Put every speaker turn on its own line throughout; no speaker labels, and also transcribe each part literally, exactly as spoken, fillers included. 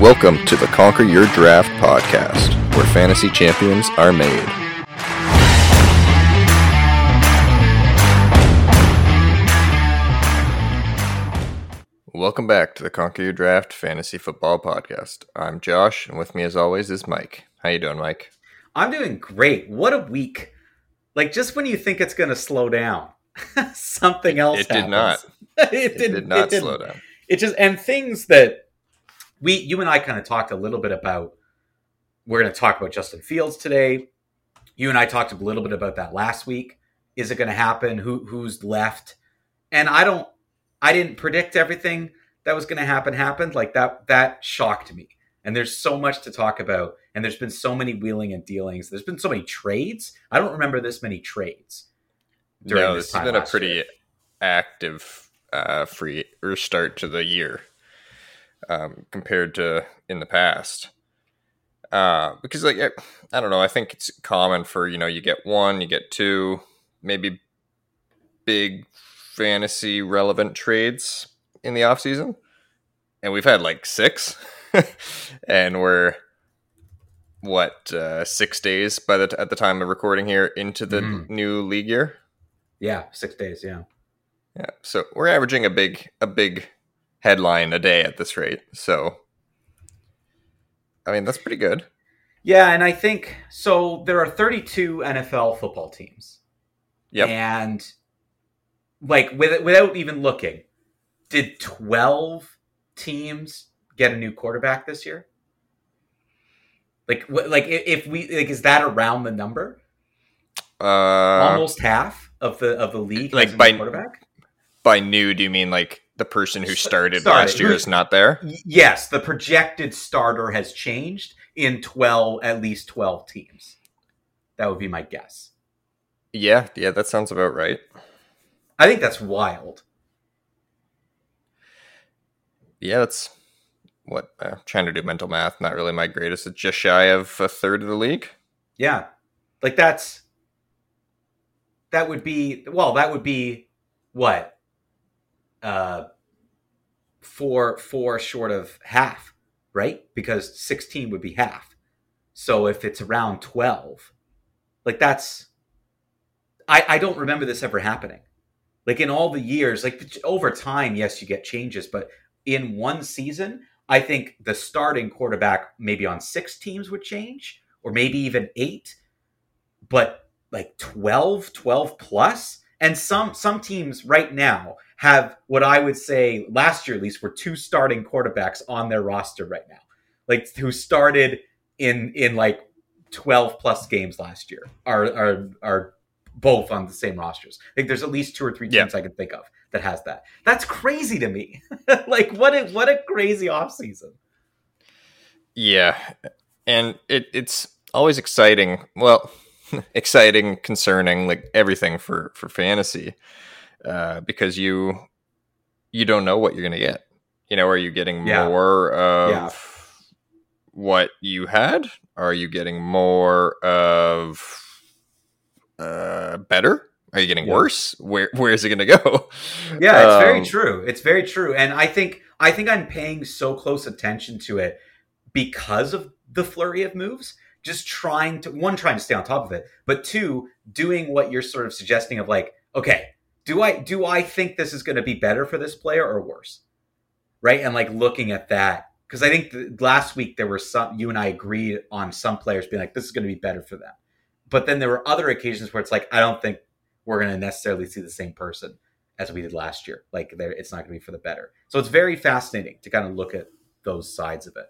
Welcome to the Conquer Your Draft podcast, where fantasy champions are made. Welcome back to the Conquer Your Draft fantasy football podcast. I'm Josh, and with me as always is Mike. How you doing, Mike?
I'm doing great. What a week. Like, just when you think it's going to slow down, something else
It
happens.
did not.
it,
It
did,
did not
it
slow down.
It just, and things that we, you and I kind of talked a little bit about. We're going to talk about Justin Fields today. You and I talked a little bit about that last week. Is it going to happen? Who Who's left? And I don't, I didn't predict everything that was going to happen happened. Like that, that shocked me. And there's so much to talk about. And there's been so many wheeling and dealings. There's been so many trades. I don't remember this many trades. During
No,
this
this
time
has been a
last
pretty
year.
active uh, free or start to the year um, compared to in the past. Uh, because like I, I don't know, I think it's common for, you know, you get one, you get two, maybe big fantasy relevant trades in the off season, and we've had like six, and we're what uh, six days by the t- at the time of recording here into the
Mhm.
new league year.
Yeah, six days. Yeah.
Yeah, so we're averaging a big a big headline a day at this rate. So, I mean, that's pretty good.
Yeah, and I think so. There are thirty-two N F L football teams.
Yep.
And like with, without even looking, did twelve teams get a new quarterback this year? Like, wh- like i- if we like, is that around the number?
Uh,
Almost half of the of the league
like
has a
by-
new quarterback.
by new, do you mean like the person who
S-
started
sorry,
last year
who-
is not there?
Y- Yes, the projected starter has changed in twelve, at least twelve teams. That would be my guess.
Yeah, yeah, that sounds about right.
I think that's wild.
Yeah, that's what uh, trying to do mental math. Not really my greatest. It's just shy of a third of the league.
Yeah. Like that's that would be well, that would be what? Uh four four short of half, right? Because sixteen would be half. So if it's around twelve, like that's I, I don't remember this ever happening. Like in all the years, like over time, yes, you get changes, but in one season, I think the starting quarterback maybe on six teams would change, or maybe even eight, but like twelve, twelve plus. And some some teams right now have what I would say last year at least were two starting quarterbacks on their roster right now. Like who started in in like twelve plus games last year are are are both on the same rosters. Like there's at least two or three teams
Yeah.
I can think of that has that. That's crazy to me. Like what a what a crazy offseason.
Yeah, and it it's always exciting. Well, exciting, concerning, like everything for for fantasy, uh, because you you don't know what you're gonna get. You know, are you getting
Yeah.
more of
Yeah.
what you had? Are you getting more of uh, better? Are you getting
Yeah.
worse? Where where is it gonna go?
Yeah, it's very
Um,
true. It's very true. And I think I think I'm paying so close attention to it because of the flurry of moves, just trying to one trying to stay on top of it, but two doing what you're sort of suggesting of like, okay, do I do I think this is going to be better for this player or worse? Right? And like looking at that because I think the, last week there were some you and I agreed on some players being like this is going to be better for them. But then there were other occasions where it's like I don't think we're going to necessarily see the same person as we did last year. Like there, it's not going to be for the better. So it's very fascinating to kind of look at those sides of it.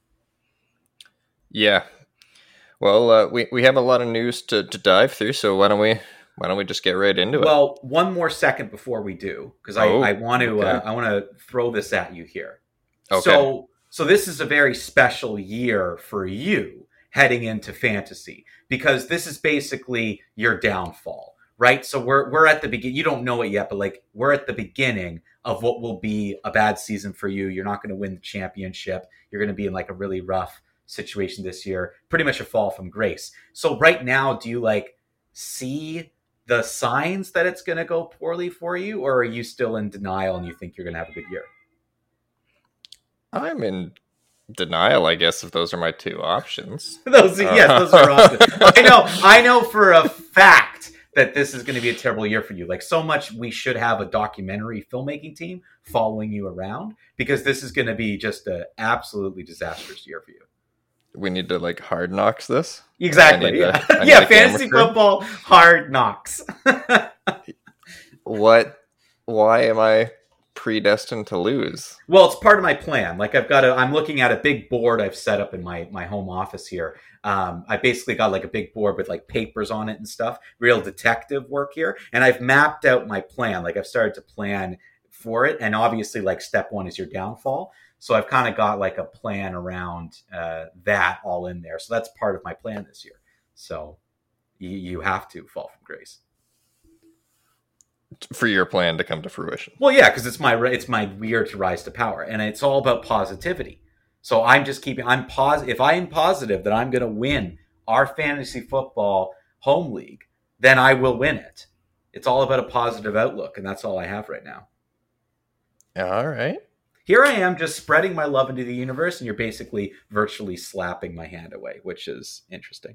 Yeah. Well, uh, we we have a lot of news to, to dive through, so why don't we why don't we just get right into it?
Well, one more second before we do, because
Oh,
I, I want to
okay.
uh, I want to throw this at you here.
Okay.
So so this is a very special year for you heading into fantasy because this is basically your downfall, right? So we're we're at the beginning. You don't know it yet, but like we're at the beginning of what will be a bad season for you. You're not going to win the championship. You're going to be in like a really rough situation this year, pretty much a fall from grace. So right now, do you like see the signs that it's going to go poorly for you, or are you still in denial and you think you're going to have a good year?
I'm in denial, I guess, if those are my two options.
those, yes, those are options. I know, I know for a fact that this is going to be a terrible year for you. Like, so much we should have a documentary filmmaking team following you around, because this is going to be just an absolutely disastrous year for you.
We need to like hard knocks this.
Exactly. Yeah, a, yeah fantasy football hard knocks.
What? Why am I predestined to lose?
Well, it's part of my plan. Like, I've got a, I'm looking at a big board I've set up in my, my home office here. Um, I basically got like a big board with like papers on it and stuff, real detective work here. And I've mapped out my plan. Like, I've started to plan for it. And obviously, like, step one is your downfall. So I've kind of got like a plan around uh, that all in there. So that's part of my plan this year. So you, you have to fall from grace.
For your plan to come to fruition.
Well, yeah, because it's my it's my year to rise to power, and it's all about positivity. So I'm just keeping I'm positive. If I am positive that I'm going to win our fantasy football home league, then I will win it. It's all about a positive outlook, and that's all I have right now.
All right.
Here I am, just spreading my love into the universe, and you're basically virtually slapping my hand away, which is interesting.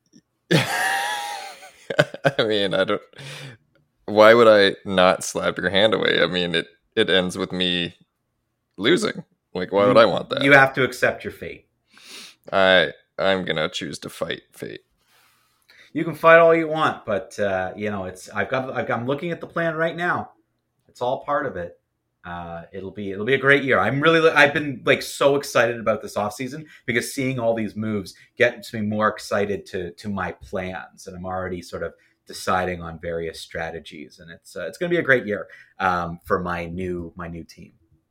I mean, I don't. Why would I not slap your hand away? I mean, it, it ends with me losing. Like, why would I want that?
You have to accept your fate.
I, I'm going to choose to fight fate.
You can fight all you want, but, uh, you know, it's, I've got, I've, I'm looking at the plan right now. It's all part of it. Uh, it'll be, it'll be a great year. I'm really, I've been like so excited about this offseason, because seeing all these moves gets me more excited to, to my plans. And I'm already sort of deciding on various strategies, and it's uh, it's going to be a great year um, for my new my new team.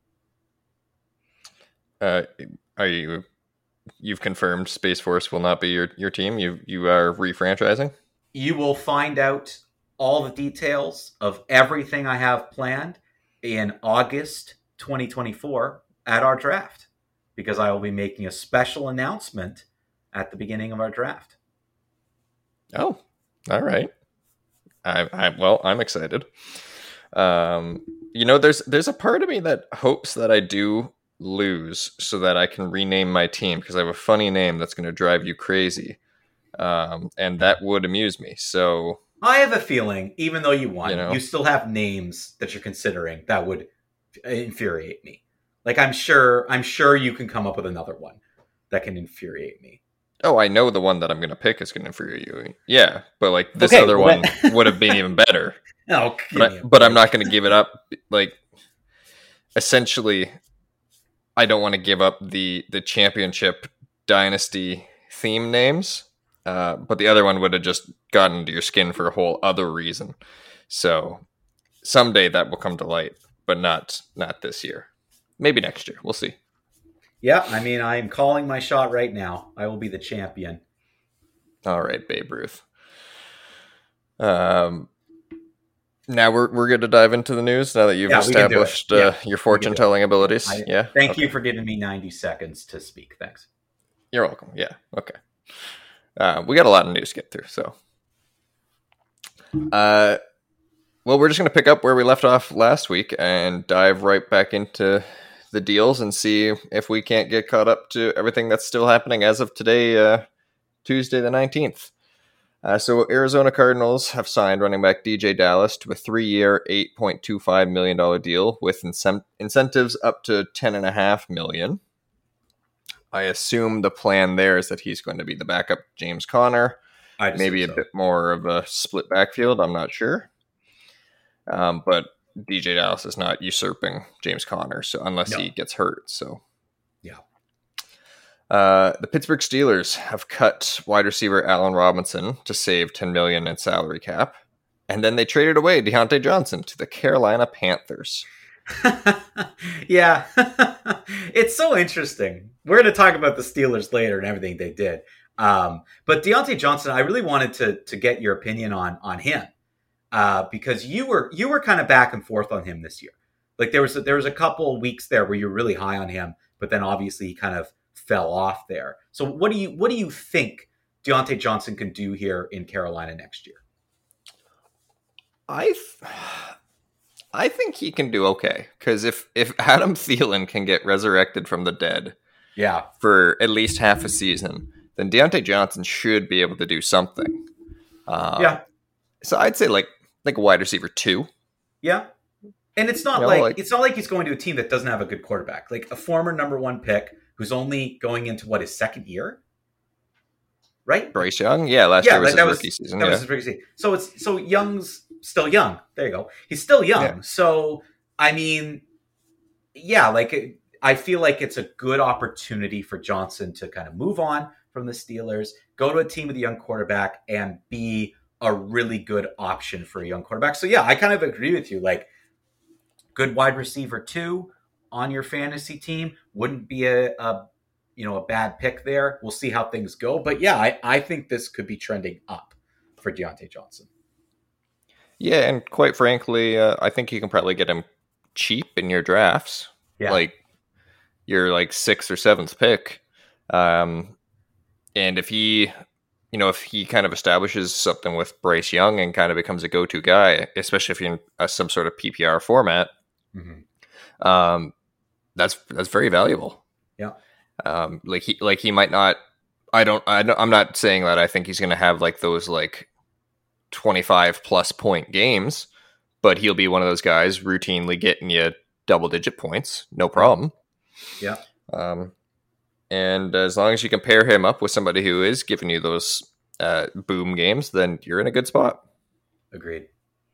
Uh, are you you've confirmed Space Force will not be your, your team? You you are refranchising?
You will find out all the details of everything I have planned in August twenty twenty-four at our draft, because I will be making a special announcement at the beginning of our draft.
Oh, all right. I, I well, I'm excited. Um, you know, there's there's a part of me that hopes that I do lose so that I can rename my team, because I have a funny name that's going to drive you crazy, um, and that would amuse me. So
I have a feeling, even though you won,
you know,
you still have names that you're considering that would infuriate me. Like, I'm sure, I'm sure you can come up with another one that can infuriate me.
Oh, I know the one that I'm going to pick is going to infuriate you. Yeah, but like this
okay,
other
well,
one would have been even better.
Oh,
but, I, but I'm not going to give it up. Like, essentially, I don't want to give up the the championship dynasty theme names. Uh, but the other one would have just gotten into your skin for a whole other reason. So someday that will come to light, but not not this year. Maybe next year. We'll see.
Yeah, I mean, I'm calling my shot right now. I will be the champion.
All right, Babe Ruth. Um, now we're we're good to dive into the news. Now that you've
yeah,
established uh, yeah, your fortune telling abilities.
I,
yeah.
Thank
okay.
you for giving me ninety seconds to speak. Thanks.
You're welcome. Yeah. Okay. Uh, we got a lot of news to get through, so. Uh, well, we're just going to pick up where we left off last week and dive right back into the deals and see if we can't get caught up to everything that's still happening as of today, uh, Tuesday the nineteenth. Uh, so Arizona Cardinals have signed running back D J Dallas to a three-year, eight point two five million dollars deal with incent- incentives up to ten point five million dollars. I assume the plan there is that he's going to be the backup James Conner. Maybe a so. bit more of a split backfield. I'm not sure. Um, but D J Dallas is not usurping James Conner, so unless no. he gets hurt. So,
yeah.
Uh, the Pittsburgh Steelers have cut wide receiver Allen Robinson to save ten million dollars in salary cap, and then they traded away Deontay Johnson to the Carolina Panthers.
Yeah, it's so interesting. We're going to talk about the Steelers later and everything they did. Um, but Deontay Johnson, I really wanted to to get your opinion on on him. Uh, because you were you were kind of back and forth on him this year. Like there was a, there was a couple of weeks there where you were really high on him, but then obviously he kind of fell off there. So what do you what do you think Deontay Johnson can do here in Carolina next year?
I th- I think he can do okay, because if if Adam Thielen can get resurrected from the dead,
Yeah.
for at least half a season, then Deontay Johnson should be able to do something. Um,
Yeah.
So I'd say like like a wide receiver two.
Yeah. And it's not
You know,
like,
like
it's not like he's going to a team that doesn't have a good quarterback. Like a former number one pick who's only going into what, his second year? Right?
Bryce Young. Yeah, last
Yeah,
year was
like
his
that was
rookie season.
that
Yeah.
was his rookie season. So it's so Young's still young. There you go. He's still young.
Yeah.
So I mean, yeah, like I feel like it's a good opportunity for Johnson to kind of move on from the Steelers, go to a team with a young quarterback, and be a really good option for a young quarterback. So yeah, I kind of agree with you. Like, good wide receiver two on your fantasy team wouldn't be a, a you know, a bad pick there. We'll see how things go. But yeah, I, I think this could be trending up for Deontay Johnson.
Yeah, and quite frankly, uh, I think you can probably get him cheap in your drafts.
Yeah.
Like your like sixth or seventh pick. Um, and if he, you know, if he kind of establishes something with Bryce Young and kind of becomes a go-to guy, especially if you're in a, some sort of P P R format, mm-hmm. um, that's that's very valuable.
Yeah.
Um, like he like he might not. I don't. I don't I'm not saying that I think he's going to have like those like twenty-five plus point games, but he'll be one of those guys routinely getting you double digit points, no problem.
Yeah.
Um, and as long as you can pair him up with somebody who is giving you those uh, boom games, then you're in a good spot.
Agreed.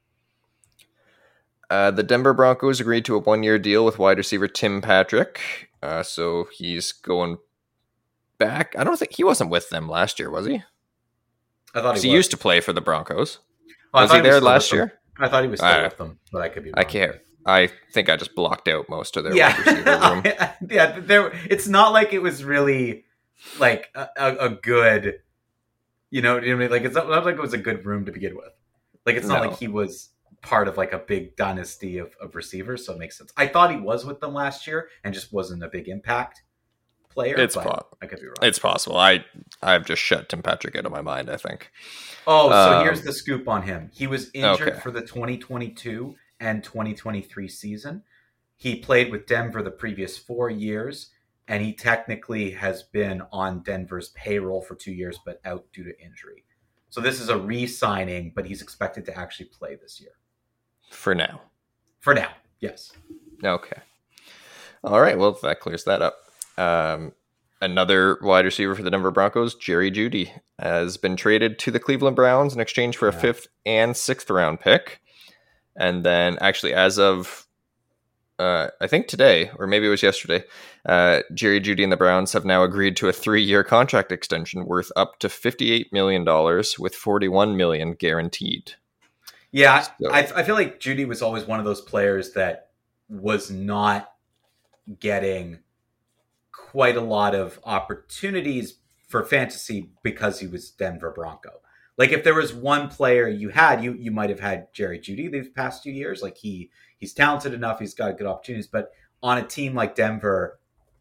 Uh, the Denver Broncos agreed to a one-year deal with wide receiver Tim Patrick. Uh, so he's going back. I don't think he wasn't with them last year, was he?
I thought he,
he
was.
used to play for the Broncos.
Oh,
was he there
was
last year?
I thought he was still uh, with them, but I could be wrong.
I can't. I think I just blocked out most of their
yeah.
wide receiver room.
yeah, there. It's not like it was really like a, a, a good, you know, you know what I mean? Like it's not, not like it was a good room to begin with. Like it's not no. like he was part of like a big dynasty of, of receivers, so it makes sense. I thought he was with them last year and just wasn't a big impact player.
It's possible.
I could be wrong.
It's possible. I I've just shut Tim Patrick out of my mind, I think.
Oh, so
um,
here's the scoop on him. He was injured
okay.
for the twenty twenty-two and twenty twenty-three season. He played with Denver the previous four years, and he technically has been on Denver's payroll for two years, but out due to injury. So this is a re-signing, but he's expected to actually play this year.
For now.
For now, yes.
Okay. All right, well, that clears that up. Um, another wide receiver for the Denver Broncos, Jerry Jeudy, has been traded to the Cleveland Browns in exchange for a yeah. fifth and sixth round pick. And then actually as of, uh, I think today, or maybe it was yesterday, uh, Jerry Jeudy and the Browns have now agreed to a three-year contract extension worth up to fifty-eight million dollars with forty-one million dollars guaranteed.
Yeah, so. I, I feel like Jeudy was always one of those players that was not getting quite a lot of opportunities for fantasy because he was Denver Bronco. Like if there was one player you had, you you might have had Jerry Jeudy these past few years. Like he he's talented enough, he's got good opportunities. But on a team like Denver,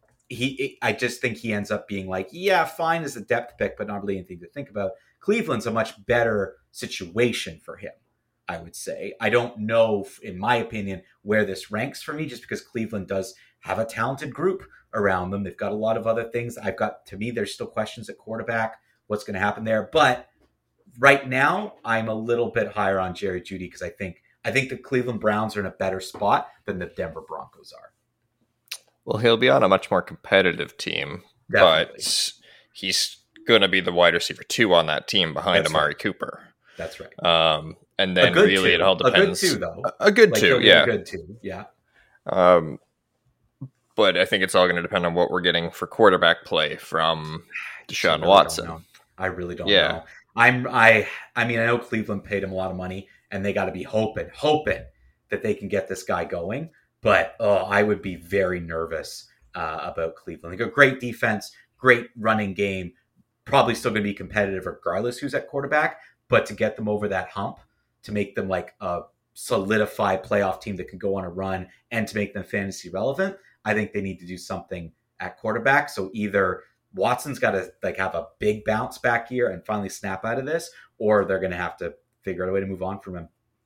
he I just think he ends up being like, yeah, fine as a depth pick, but not really anything to think about. Cleveland's a much better situation for him, I would say. I don't know, in my opinion, where this ranks for me, just because Cleveland does have a talented group around them. They've got a lot of other things. I've got, to me, there's still questions at quarterback. What's going to happen there? But right now, I'm a little bit higher on Jerry Jeudy because I think I think the Cleveland Browns are in a better spot than the Denver Broncos are.
Well, he'll be on a much more competitive team, Definitely. But he's going to be the wide receiver two on that team behind That's Amari right. Cooper.
That's right.
Um, and then really
two.
it all depends.
A good two, though.
A, a good
like,
two, yeah.
A good two, yeah.
Um, but I think it's all going to depend on what we're getting for quarterback play from Deshaun I really Watson.
I really don't
yeah.
know. I'm I I mean I know Cleveland paid him a lot of money and they got to be hoping hoping that they can get this guy going, but oh, I would be very nervous uh, about Cleveland. They got great defense, great running game, probably still going to be competitive regardless who's at quarterback, but to get them over that hump, to make them like a solidified playoff team that can go on a run and to make them fantasy relevant, I think they need to do something at quarterback. So either Watson's got to like have a big bounce back year and finally snap out of this, or they're going to have to figure out a way to move on from him.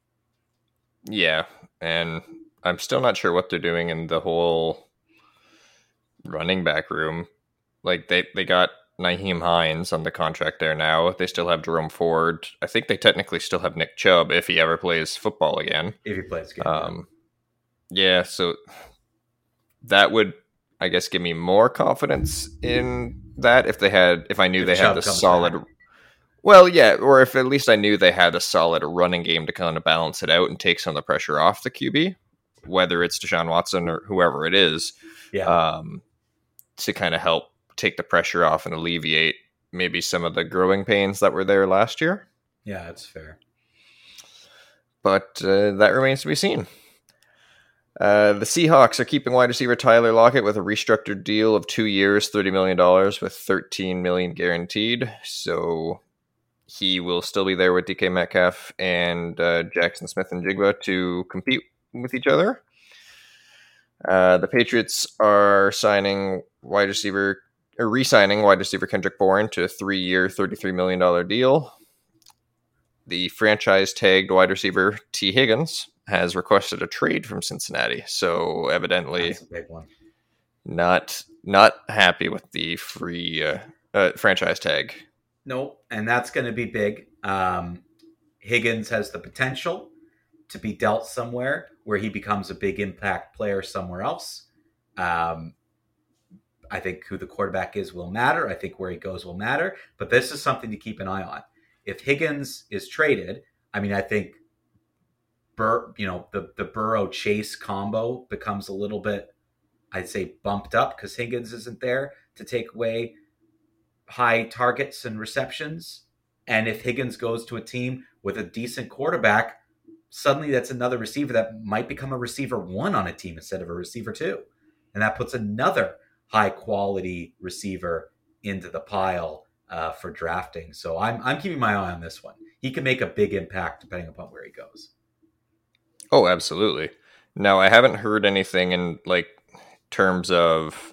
Yeah, and I'm still not sure what they're doing in the whole running back room. Like they, they got Naheem Hines on the contract there now. They still have Jerome Ford. I think they technically still have Nick Chubb if he ever plays football again.
If he plays game,
um, yeah. yeah, so that would, I guess, give me more confidence in that if they had, if I knew if they Chubb had the solid. Back. Well, yeah, or if at least I knew they had a solid running game to kind of balance it out and take some of the pressure off the Q B, whether it's Deshaun Watson or whoever it is,
yeah,
um, to kind of help take the pressure off and alleviate maybe some of the growing pains that were there last year.
Yeah, that's fair.
But uh, that remains to be seen. Uh, the Seahawks are keeping wide receiver Tyler Lockett with a restructured deal of two years, thirty million dollars with thirteen million dollars guaranteed. So he will still be there with D K Metcalf and uh, Jackson Smith and Jigba to compete with each other. Uh, the Patriots are signing wide receiver, or re-signing wide receiver Kendrick Bourne to a three-year, thirty-three million dollars deal. The franchise-tagged wide receiver T. Higgins has requested a trade from Cincinnati, so evidently
that's a big one.
Not not happy with the free uh, uh, franchise tag.
No, and that's going to be big. Um, Higgins has the potential to be dealt somewhere where he becomes a big impact player somewhere else. Um, I think who the quarterback is will matter. I think where he goes will matter. But this is something to keep an eye on. If Higgins is traded, I mean, I think Bur- you know, the, the Burrow-Chase combo becomes a little bit, I'd say, bumped up because Higgins isn't there to take away high targets and receptions. And if Higgins goes to a team with a decent quarterback, suddenly that's another receiver that might become a receiver one on a team instead of a receiver two. And that puts another high quality receiver into the pile uh, for drafting. So I'm I'm keeping my eye on this one. He can make a big impact depending upon where he goes.
Oh, absolutely. Now, I haven't heard anything in like terms of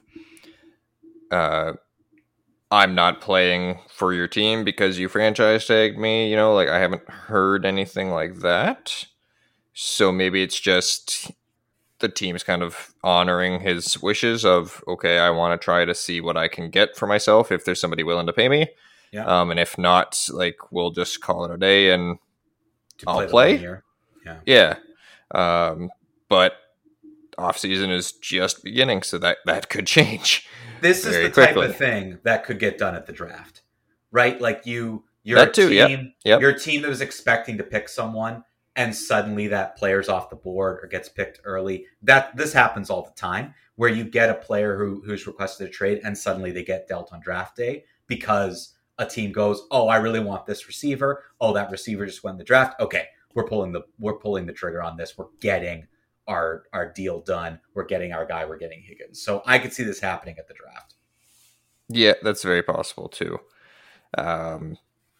uh I'm not playing for your team because you franchise tagged me, you know, like I haven't heard anything like that. So maybe it's just the team's kind of honoring his wishes of, okay, I want to try to see what I can get for myself if there's somebody willing to pay me.
Yeah.
Um, and if not, like we'll just call it a day and
to
I'll
play.
play.
Yeah.
Yeah. Um, but off season is just beginning, so that, that could change.
This is the type quickly. of thing that could get done at the draft, right? Like you, you're that a too, team, yep. Yep. you're a team that was expecting to pick someone, and suddenly that player's off the board or gets picked early. That this happens all the time, where you get a player who who's requested a trade, and suddenly they get dealt on draft day because a team goes, "Oh, I really want this receiver. Oh, that receiver just won the draft. Okay, we're pulling the we're pulling the trigger on this. We're getting." our our deal done. We're getting our guy. We're getting Higgins. So I could see this happening at the draft.
Yeah, that's very possible too. Um,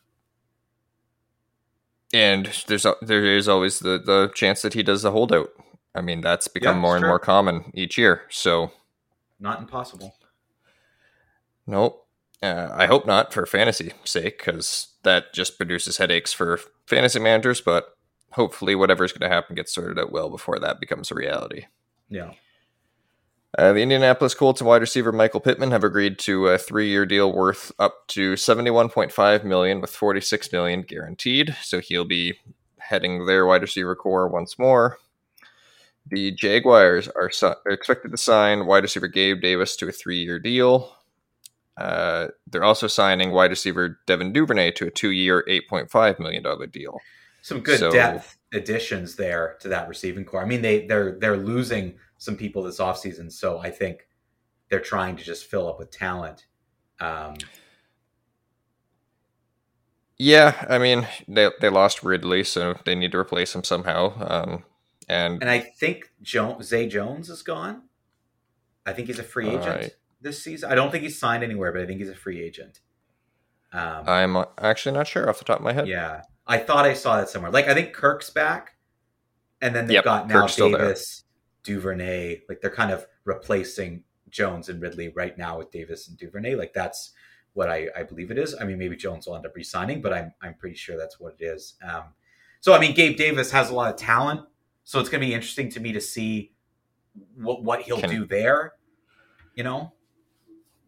and there's there is always the, the chance that he does the holdout. I mean, that's become yeah, more and true. more common each year. So
not impossible.
Nope. Uh, I hope not for fantasy sake, because that just produces headaches for fantasy managers, but hopefully whatever's going to happen gets sorted out well before that becomes a reality.
Yeah.
Uh, the Indianapolis Colts and wide receiver Michael Pittman have agreed to a three-year deal worth up to seventy-one point five million dollars with forty-six million dollars guaranteed. So he'll be heading their wide receiver core once more. The Jaguars are, su- are expected to sign wide receiver Gabe Davis to a three-year deal. Uh, they're also signing wide receiver Devin Duvernay to a two-year, eight point five million dollars deal.
Some good so, depth additions there to that receiving core. I mean, they, they're they're losing some people this offseason, so I think they're trying to just fill up with talent. Um,
yeah, I mean, they they lost Ridley, so they need to replace him somehow. Um, and
and I think jo- Zay Jones is gone. I think he's a free agent right. this season. I don't think he's signed anywhere, but I think he's a free agent. Um,
I'm actually not sure off the top of my head.
Yeah. I thought I saw that somewhere. Like, I think Kirk's back, and then they've
yep,
got now
Kirk's
Davis, Duvernay. Like, they're kind of replacing Jones and Ridley right now with Davis and Duvernay. Like, that's what I, I believe it is. I mean, maybe Jones will end up re-signing, but I'm I'm pretty sure that's what it is. Um, so, I mean, Gabe Davis has a lot of talent, so it's going to be interesting to me to see what, what he'll
Can,
do there, you know?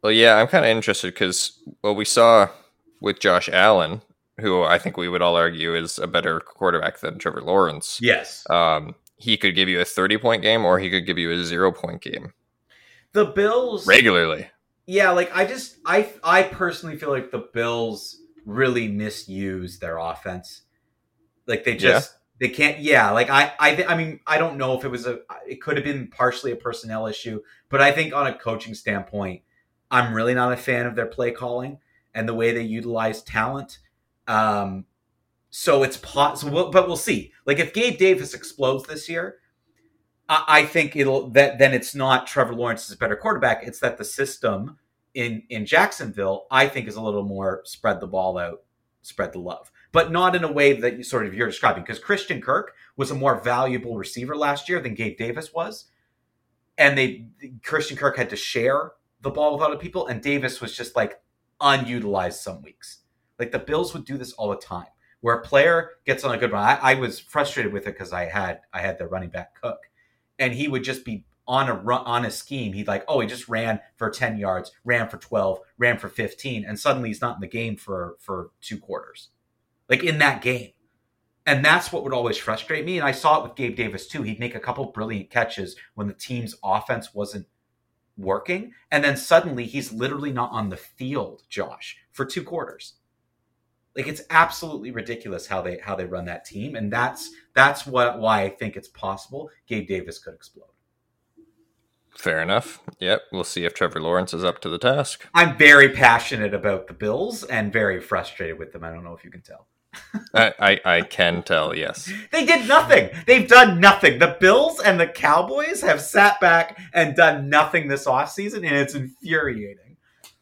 Well, yeah, I'm kind of interested because what we saw with Josh Allen, who I think we would all argue is a better quarterback than Trevor Lawrence,
Yes.
um, he could give you a thirty point game or he could give you a zero point game
The Bills
regularly.
Yeah, like I just I I personally feel like the Bills really misuse their offense. Like they
Yeah.
just they can't. Yeah, like I I th- I mean I don't know if it was a it could have been partially a personnel issue, but I think on a coaching standpoint, I'm really not a fan of their play calling and the way they utilize talent. Um, so it's possible, we'll, but we'll see. Like if Gabe Davis explodes this year, I, I think it'll that then it's not Trevor Lawrence is a better quarterback. It's that the system in in Jacksonville, I think, is a little more spread the ball out, spread the love, but not in a way that you sort of you're describing. Because Christian Kirk was a more valuable receiver last year than Gabe Davis was, and they Christian Kirk had to share the ball with other people, and Davis was just like unutilized some weeks. Like the Bills would do this all the time, where a player gets on a good run. I, I was frustrated with it because I had I had the running back Cook, and he would just be on a run on a scheme. He'd like, oh, he just ran for ten yards, ran for twelve, ran for fifteen, and suddenly he's not in the game for for two quarters, like in that game. And that's what would always frustrate me. And I saw it with Gabe Davis too. He'd make a couple brilliant catches when the team's offense wasn't working, and then suddenly he's literally not on the field, Josh, for two quarters. Like it's absolutely ridiculous how they how they run that team, and that's that's what why I think it's possible Gabe Davis could explode.
Fair enough. Yep, we'll see if Trevor Lawrence is up to the task.
I'm very passionate about the Bills and very frustrated with them. I don't know if you can tell.
I, I, I can tell, yes.
They did nothing. They've done nothing. The Bills and the Cowboys have sat back and done nothing this offseason, and it's infuriating.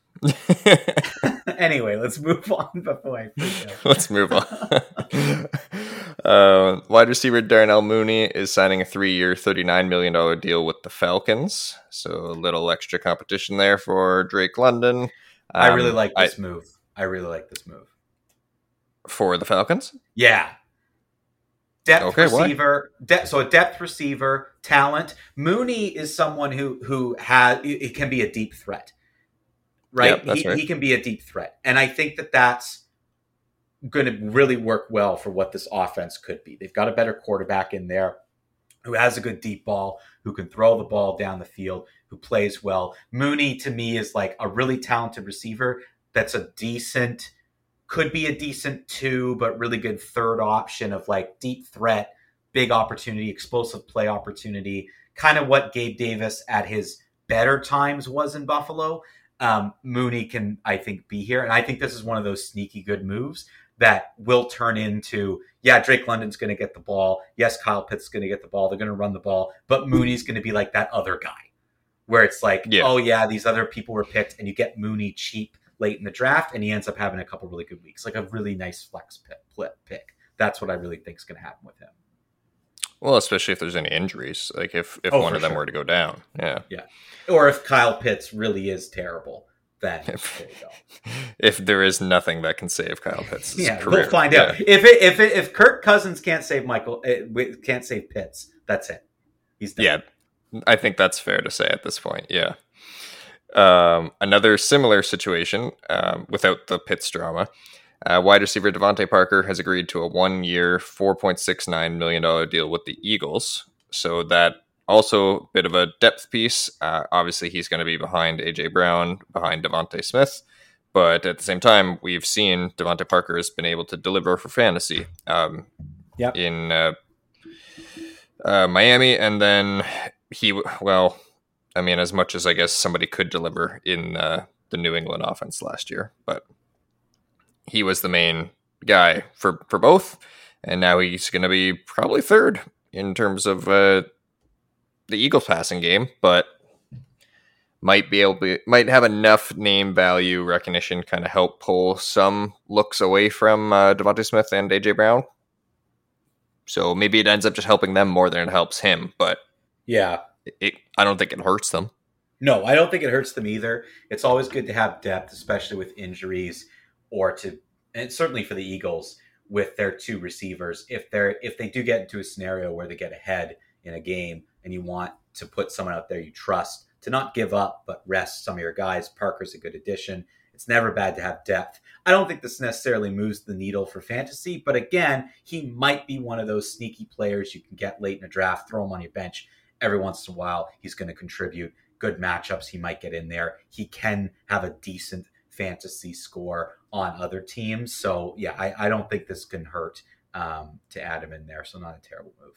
Anyway, let's move on before I freak out.
Let's move on. uh, wide receiver Darnell Mooney is signing a three-year, thirty-nine million dollars deal with the Falcons. So a little extra competition there for Drake London. Um,
I really like this
I,
move. I really like this move.
For the Falcons?
Yeah. Depth
okay,
receiver. De- so a depth receiver, talent. Mooney is someone who who has it can be a deep threat. Right?
Yep, that's
he,
right.
He can be a deep threat. And I think that that's going to really work well for what this offense could be. They've got a better quarterback in there who has a good deep ball, who can throw the ball down the field, who plays well. Mooney, to me, is like a really talented receiver that's a decent, could be a decent two, but really good third option of like deep threat, big opportunity, explosive play opportunity, kind of what Gabe Davis at his better times was in Buffalo. Um, Mooney can, I think, be here. And I think this is one of those sneaky good moves that will turn into, yeah, Drake London's going to get the ball. Yes, Kyle Pitts is going to get the ball. They're going to run the ball. But Mooney's going to be like that other guy where it's like, yeah. oh, yeah, these other people were picked and you get Mooney cheap late in the draft and he ends up having a couple really good weeks, like a really nice flex pick. That's what I really think is going to happen with him.
Well, especially if there's any injuries, like if, if oh, one of them sure. were to go down. Yeah.
Yeah. Or if Kyle Pitts really is terrible, then
if,
there you go.
If there is nothing that can save Kyle Pitts'
yeah,
career.
We'll find yeah. out. If it, if it, if Kirk Cousins can't save Michael, it, can't save Pitts, that's it. He's done.
Yeah, I think that's fair to say at this point. Yeah. Um, another similar situation um, without the Pitts drama. Uh, wide receiver Devontae Parker has agreed to a one-year, four point six nine million dollars deal with the Eagles. So that also a bit of a depth piece. Uh, obviously, he's going to be behind A J Brown, behind Devontae Smith. But at the same time, we've seen Devontae Parker has been able to deliver for fantasy um,
yep.
in uh, uh, Miami. And then he, well, I mean, as much as I guess somebody could deliver in uh, the New England offense last year. But he was the main guy for, for both. And now he's going to be probably third in terms of uh, the Eagles passing game, but might be able to, might have enough name value recognition kind of help pull some looks away from uh, Devontae Smith and A J Brown. So maybe it ends up just helping them more than it helps him, but
yeah,
it, it, I don't think it hurts them.
No, I don't think it hurts them either. It's always good to have depth, especially with injuries or to, and certainly for the Eagles with their two receivers. If they're, if they do get into a scenario where they get ahead in a game, and you want to put someone out there you trust to not give up, but rest some of your guys. Parker's a good addition. It's never bad to have depth. I don't think this necessarily moves the needle for fantasy, but again, he might be one of those sneaky players you can get late in a draft, throw him on your bench every once in a while. He's going to contribute. Good matchups, he might get in there. He can have a decent fantasy score on other teams. So yeah, I, I don't think this can hurt um, to add him in there. So not a terrible move.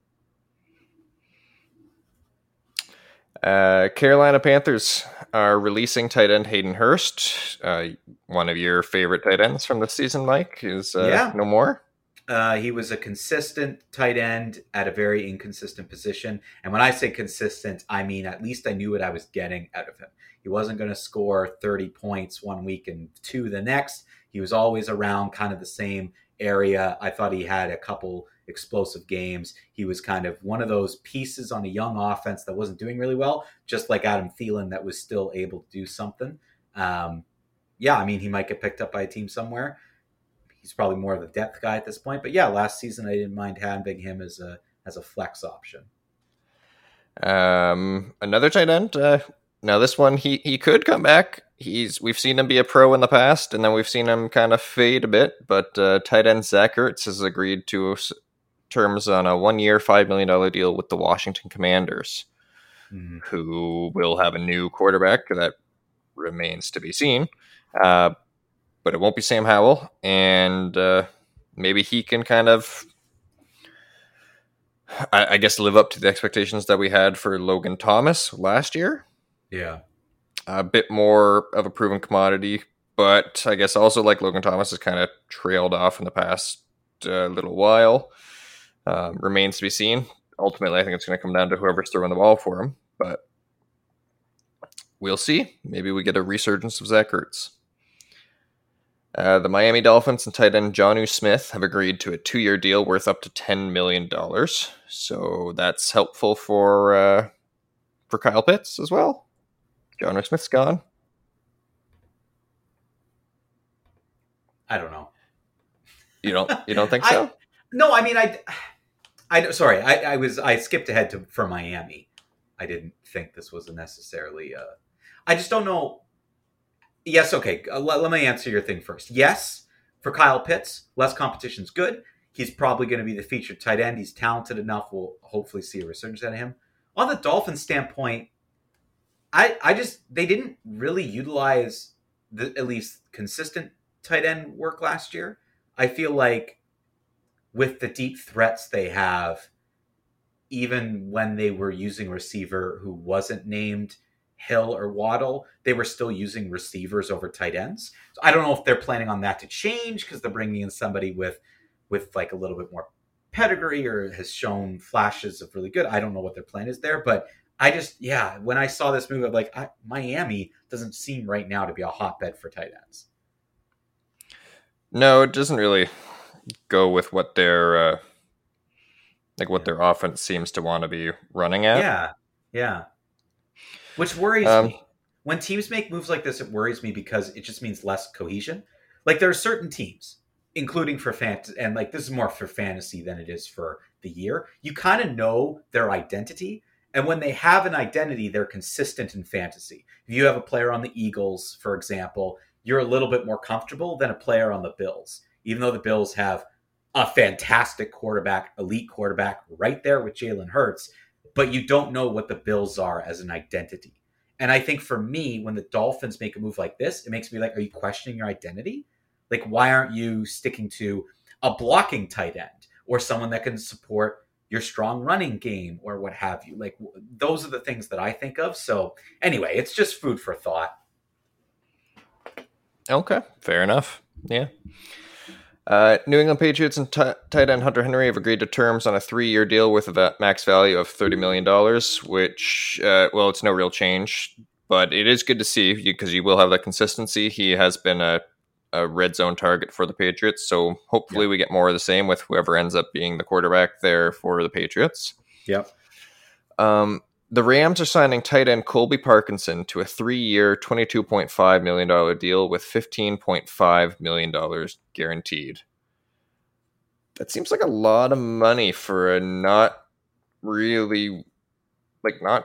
Uh, Carolina Panthers are releasing tight end Hayden Hurst. Uh, one of your favorite tight ends from this season, Mike, is uh, yeah. no more.
Uh, he was a consistent tight end at a very inconsistent position. And when I say consistent, I mean at least I knew what I was getting out of him. He wasn't going to score thirty points one week and two the next. He was always around kind of the same area. I thought he had a couple explosive games. He was kind of one of those pieces on a young offense that wasn't doing really well, just like Adam Thielen, that was still able to do something. Um, yeah, I mean, he might get picked up by a team somewhere. He's probably more of a depth guy at this point. But yeah, last season I didn't mind having him as a as a flex option.
Um, another tight end. Uh, now this one, he he could come back. He's we've seen him be a pro in the past, and then we've seen him kind of fade a bit. But uh, tight end Zach Ertz has agreed to terms on a one-year, five million dollar deal with the Washington Commanders, mm. who will have a new quarterback. That remains to be seen. Uh, but it won't be Sam Howell, and uh, maybe he can kind of, I, I guess, live up to the expectations that we had for Logan Thomas last year.
Yeah.
A bit more of a proven commodity, but I guess also like Logan Thomas has kind of trailed off in the past uh, little while. Um, remains to be seen. Ultimately, I think it's going to come down to whoever's throwing the ball for him, but we'll see. Maybe we get a resurgence of Zach Ertz. Uh, the Miami Dolphins and tight end Jonnu Smith have agreed to a two-year deal worth up to ten million dollars. So that's helpful for uh, for Kyle Pitts as well. Jonnu Smith's gone.
I don't know.
You don't you don't think so?
I, no, I mean I I sorry, I, I was I skipped ahead to for Miami. I didn't think this was a necessarily uh, I just don't know. Yes, okay. Uh, let, let me answer your thing first. Yes, for Kyle Pitts, less competition's good. He's probably going to be the featured tight end. He's talented enough. We'll hopefully see a resurgence out of him. On the Dolphins standpoint, I I just they didn't really utilize the at least consistent tight end work last year. I feel like with the deep threats they have, even when they were using a receiver who wasn't named Hill or Waddle, they were still using receivers over tight ends. So I don't know if they're planning on that to change because they're bringing in somebody with with like a little bit more pedigree or has shown flashes of really good. I don't know what their plan is there, but I just, yeah, when I saw this move, I'm like, I, Miami doesn't seem right now to be a hotbed for tight ends.
No, it doesn't really go with what their uh, like what yeah. their offense seems to want to be running at.
Yeah, yeah. Which worries um, me. When teams make moves like this, it worries me because it just means less cohesion. Like there are certain teams, including for fantasy, and like this is more for fantasy than it is for the year. You kind of know their identity. And when they have an identity, they're consistent in fantasy. If you have a player on the Eagles, for example, you're a little bit more comfortable than a player on the Bills, even though the Bills have a fantastic quarterback, elite quarterback right there with Jalen Hurts. But you don't know what the Bills are as an identity. And I think for me, when the Dolphins make a move like this, it makes me like, are you questioning your identity? Like, why aren't you sticking to a blocking tight end or someone that can support your strong running game or what have you? Like, those are the things that I think of. So anyway, it's just food for thought.
Okay, fair enough. Yeah. Uh, New England Patriots and t- tight end Hunter Henry have agreed to terms on a three-year deal with a max value of thirty million dollars, which, uh, well, it's no real change, but it is good to see because you will have that consistency. He has been a, a red zone target for the Patriots, so hopefully yep. we get more of the same with whoever ends up being the quarterback there for the Patriots.
Yep.
Um, the Rams are signing tight end Colby Parkinson to a three-year, twenty-two point five million dollars deal with fifteen point five million dollars guaranteed. That seems like a lot of money for a not really like not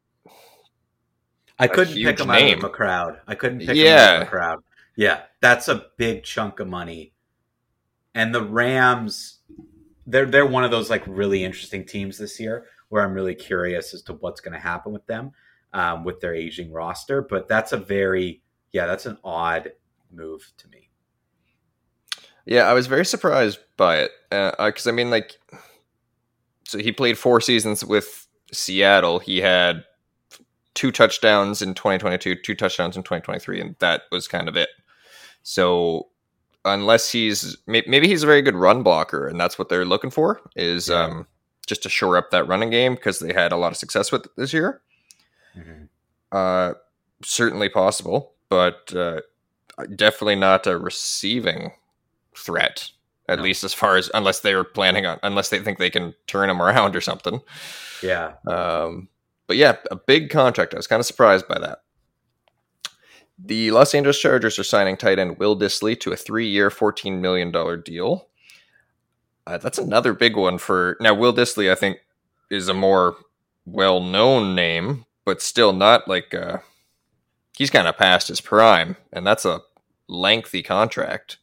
I
a
couldn't pick
huge
him out
name.
of a crowd. I couldn't pick him out
Yeah.
of a crowd. Yeah, that's a big chunk of money. And the Rams, they're they're one of those like really interesting teams this year where I'm really curious as to what's going to happen with them um, with their aging roster. But that's a very yeah, that's an odd move to me.
Yeah, I was very surprised by it because uh, I mean, like, so he played four seasons with Seattle. He had two touchdowns in twenty twenty-two, two touchdowns in twenty twenty-three, and that was kind of it. So unless he's maybe he's a very good run blocker, and that's what they're looking for is yeah. um, just to shore up that running game because they had a lot of success with it this year. Mm-hmm. Uh, certainly possible, but uh, definitely not a receiving threat. At no. least as far as unless they were planning on, unless they think they can turn him around or something.
Yeah.
Um, but yeah, a big contract. I was kind of surprised by that. The Los Angeles Chargers are signing tight end Will Dissly to a three-year, fourteen million dollars deal. Uh, that's another big one for... Now, Will Dissly, I think, is a more well-known name, but still not like... Uh, he's kind of past his prime, and that's a lengthy contract.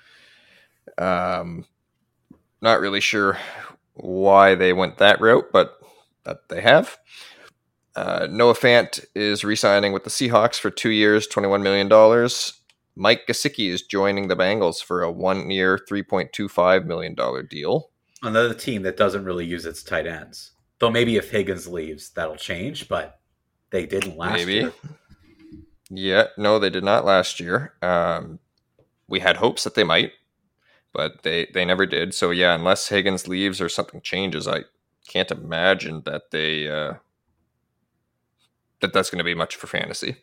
Um, not really sure why they went that route, but that they have. Uh, Noah Fant is re-signing with the Seahawks for two years, twenty-one million dollars. Mike Gesicki is joining the Bengals for a one-year, three point two five million dollars deal.
Another team that doesn't really use its tight ends. Though maybe if Higgins leaves, that'll change, but they didn't last maybe. year.
Yeah, no, they did not last year. Um, we had hopes that they might, but they, they never did. So yeah, unless Higgins leaves or something changes, I can't imagine that they... Uh, that that's going to be much for fantasy.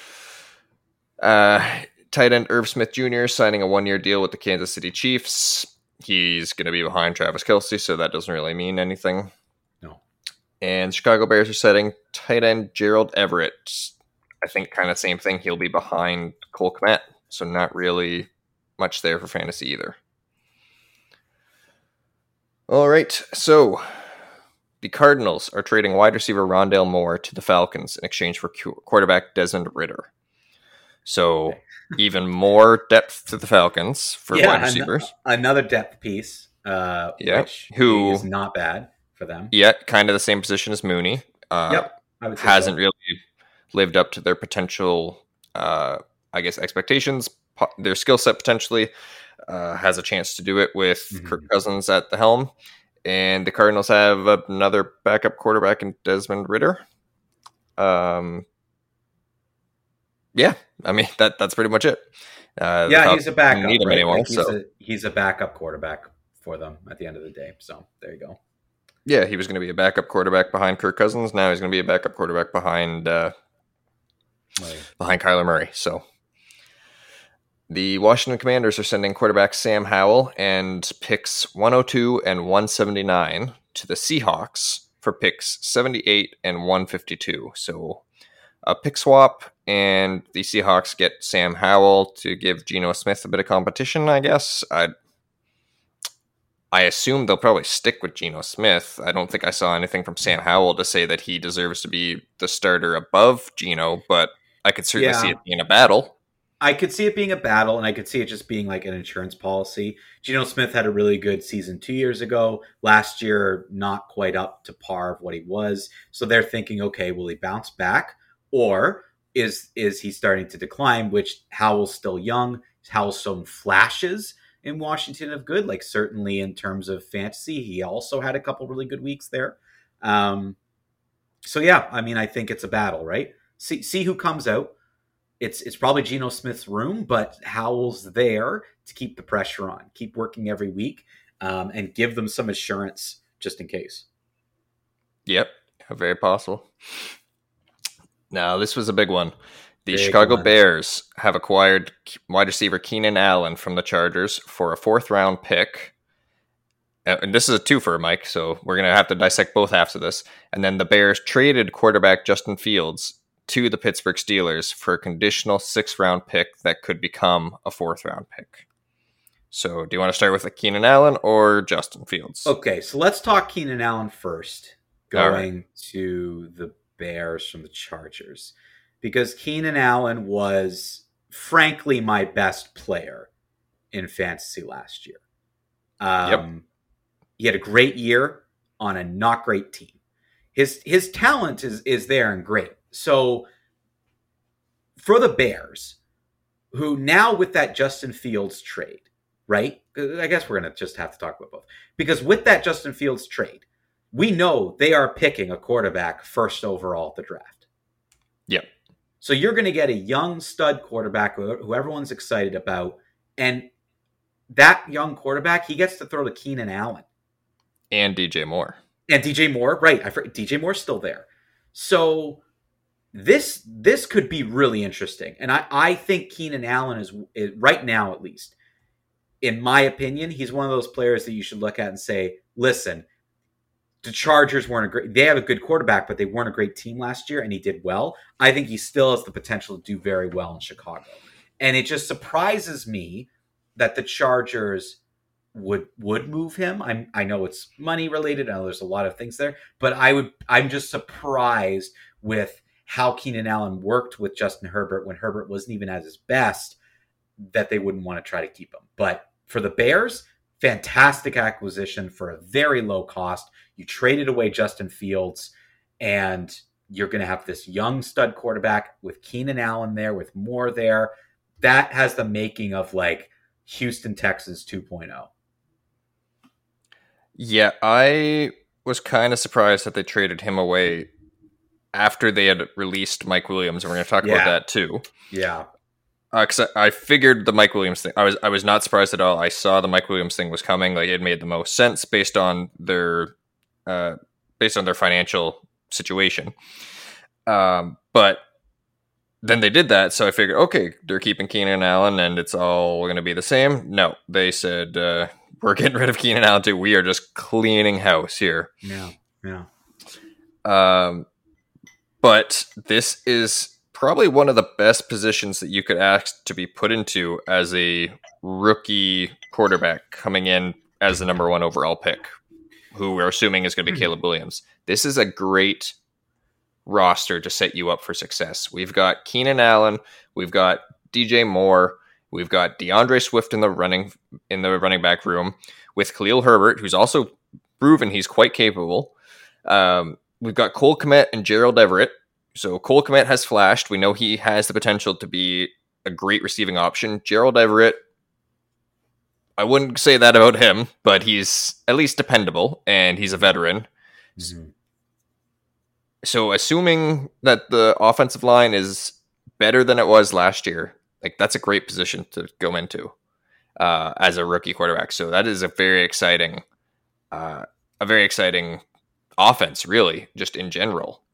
Uh, tight end Irv Smith Junior signing a one-year deal with the Kansas City Chiefs. He's going to be behind Travis Kelce, so that doesn't really mean anything.
No.
And Chicago Bears are setting tight end Gerald Everett. I think kind of same thing. He'll be behind Cole Kmet, so not really much there for fantasy either. All right, so... the Cardinals are trading wide receiver Rondale Moore to the Falcons in exchange for quarterback Desmond Ridder. So even more depth to the Falcons for yeah, wide receivers.
An- another depth piece, uh,
yeah,
which
who
is not bad for them.
Yeah, kind of the same position as Mooney. Uh,
yep, I would say
hasn't
so.
really lived up to their potential, uh, I guess, expectations. Their skill set potentially uh, has a chance to do it with mm-hmm. Kirk Cousins at the helm. And the Cardinals have another backup quarterback in Desmond Ridder. Um, yeah, I mean that that's pretty much it. Uh,
yeah, he's a backup.
Need him
right?
anymore,
like he's,
so.
a, he's a backup quarterback for them at the end of the day. So there you go.
Yeah, he was going to be a backup quarterback behind Kirk Cousins. Now he's going to be a backup quarterback behind uh, right. behind Kyler Murray. So. The Washington Commanders are sending quarterback Sam Howell and picks one oh two and one seventy-nine to the Seahawks for picks seventy-eight and one fifty-two. So a pick swap, and the Seahawks get Sam Howell to give Geno Smith a bit of competition, I guess. I I assume they'll probably stick with Geno Smith. I don't think I saw anything from Sam Howell to say that he deserves to be the starter above Geno, but I could certainly yeah. see it being a battle.
I could see it being a battle, and I could see it just being like an insurance policy. Geno Smith had a really good season two years ago. Last year, not quite up to par of what he was. So they're thinking, okay, will he bounce back? Or is is he starting to decline, which Howell's still young. Howell's shown flashes in Washington of good, like certainly in terms of fantasy. He also had a couple really good weeks there. Um, so, yeah, I mean, I think it's a battle, right? See, see who comes out. It's it's probably Geno Smith's room, but Howell's there to keep the pressure on, keep working every week, um, and give them some assurance just in case.
Yep, very possible. Now, this was a big one. The
big
Chicago
one.
Bears have acquired wide receiver Keenan Allen from the Chargers for a fourth-round pick. And this is a twofer, Mike, so we're going to have to dissect both halves of this. And then the Bears traded quarterback Justin Fields to the Pittsburgh Steelers for a conditional sixth-round pick that could become a fourth-round pick. So do you want to start with Keenan Allen or Justin Fields?
Okay, so let's talk Keenan Allen first, going
right.
to the Bears from the Chargers because Keenan Allen was, frankly, my best player in fantasy last year.
Yep.
Um, he had a great year on a not great team. His his talent is is there and great. So for the Bears, who now with that Justin Fields trade, right? I guess we're going to just have to talk about both. Because with that Justin Fields trade, we know they are picking a quarterback first overall at the draft.
Yep.
So you're going to get a young stud quarterback who everyone's excited about. And that young quarterback, he gets to throw to Keenan Allen.
And D J Moore.
And D J Moore, right. I forget, D J Moore's still there. So this this could be really interesting. And I, I think Keenan Allen is, is, right now at least, in my opinion, he's one of those players that you should look at and say, listen, the Chargers weren't a great, they have a good quarterback, but they weren't a great team last year, and he did well. I think he still has the potential to do very well in Chicago. And it just surprises me that the Chargers would would move him. I'm I know it's money related. I know there's a lot of things there, but I would I'm just surprised with how Keenan Allen worked with Justin Herbert when Herbert wasn't even at his best, that they wouldn't want to try to keep him. But for the Bears, fantastic acquisition for a very low cost. You traded away Justin Fields, and you're going to have this young stud quarterback with Keenan Allen there, with Moore there. That has the making of like Houston, Texas two point oh.
Yeah, I was kind of surprised that they traded him away after they had released Mike Williams, and we're going to talk
Yeah.
about that too.
Yeah.
Because uh, I, I figured the Mike Williams thing, I was I was not surprised at all. I saw the Mike Williams thing was coming. Like, it made the most sense based on their uh, based on their financial situation. Um, but then they did that, so I figured, okay, they're keeping Keenan Allen, and it's all going to be the same. No, they said uh, we're getting rid of Keenan Allen too. We are just cleaning house here.
Yeah. Yeah.
Um, but this is probably one of the best positions that you could ask to be put into as a rookie quarterback coming in as the number one overall pick, who we're assuming is going to be Caleb Williams. This is a great roster to set you up for success. We've got Keenan Allen, we've got D J Moore, we've got DeAndre Swift in the running in the running back room with Khalil Herbert, who's also proven he's quite capable. Um, we've got Cole Kmet and Gerald Everett. So Cole Kmet has flashed. We know he has the potential to be a great receiving option. Gerald Everett, I wouldn't say that about him, but he's at least dependable, and he's a veteran.
Mm-hmm.
So assuming that the offensive line is better than it was last year, like, that's a great position to go into uh, as a rookie quarterback. So that is a very exciting, uh, a very exciting offense, really, just in general.